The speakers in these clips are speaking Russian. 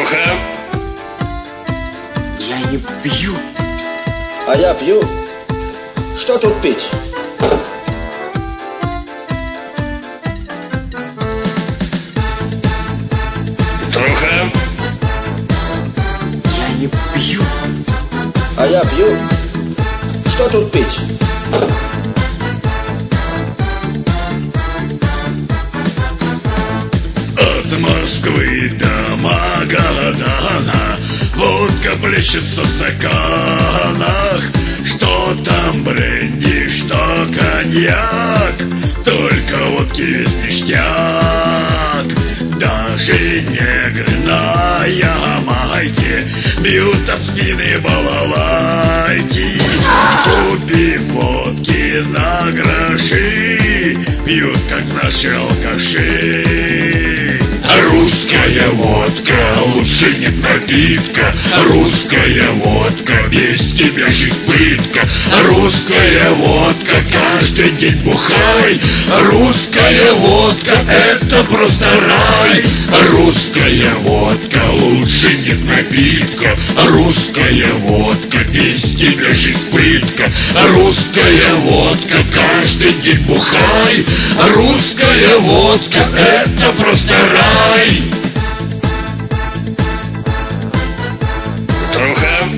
Труха. Я не пью. А я пью. Что тут пить? Труха. Я не пью. А я пью. Что тут пить? От Москвы до Магадана водка плещется в стаканах. Что там бренди, что коньяк, только водки весь ништяк. Даже негры на Ямайке бьют об спины балалайки. Купив водки на гроши, пьют, как наши алкаши. Русская водка, лучше нет напитка. Русская водка, без тебя жизнь пытка. Русская водка, каждый день бухай. Русская водка, это просто рай. Русская водка, лучше нет напитка. Русская водка, без тебя жизнь пытка. Русская водка, каждый день бухай. Русская водка, это просто рай. Труха.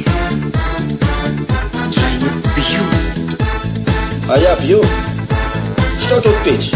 Я не пью. А я пью. Что тут пить?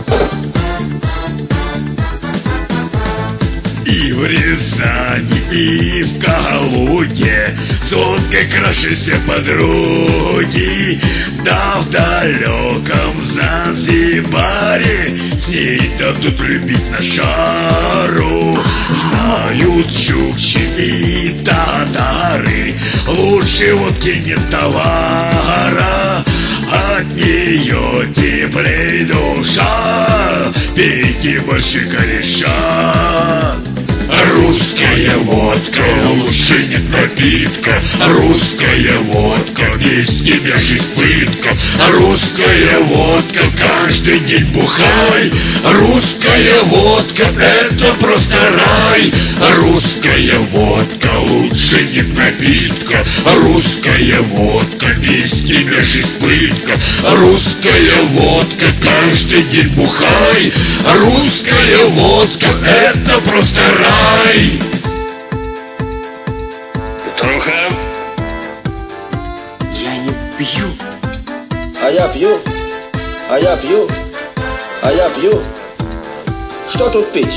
И в Рязани, и в Калуге с водкой краше все подруги. Да в далеком Занзибаре с ней дадут любить на шару. Знают чукчи и татары, лучше водки нет товара. От нее теплей душа, пейте больше кореша. Русская водка, лучше нет напитка. Русская водка, без тебя жизнь пытка. Русская водка, каждый день бухай. Русская водка, это просто рай. Русская водка, лучше нет напитка. Русская водка, без тебя жизнь пытка. Русская водка, каждый день бухай. Русская водка, это просто рай. Труха. Я не пью. А я пью. А я пью. А я пью. Что тут пить?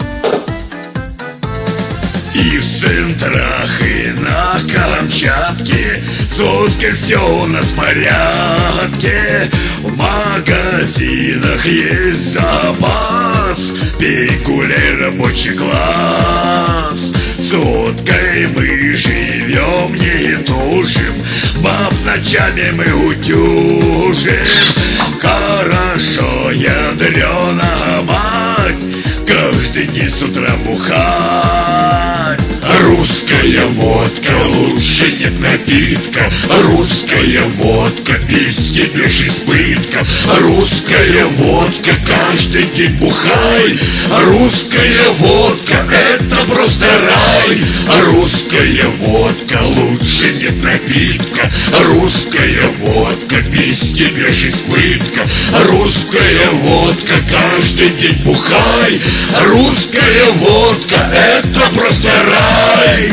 И в центрах, и на Камчатке с водкой все у нас в порядке. В магазинах есть запас, пей, гуляй, рабочий класс. С водкой мы живем, не тужим, баб ночами мы утюжим. Хорошо, ядрёна мать, каждый день с утра бухать. Русская водка, лучше нет напитка. Русская водка, без тебя жизнь пытка. Русская водка, каждый день бухай. Русская водка, это просто рай. Русская водка, лучше нет напитка. Русская водка, без тебя жизнь пытка. Русская водка, каждый день бухай. Русская водка, это просто рай.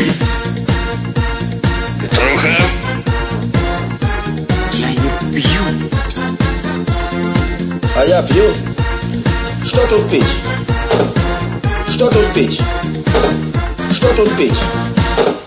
Труха. Я не пью. А я пью. Что тут пить? Что тут пить? Что тут пить?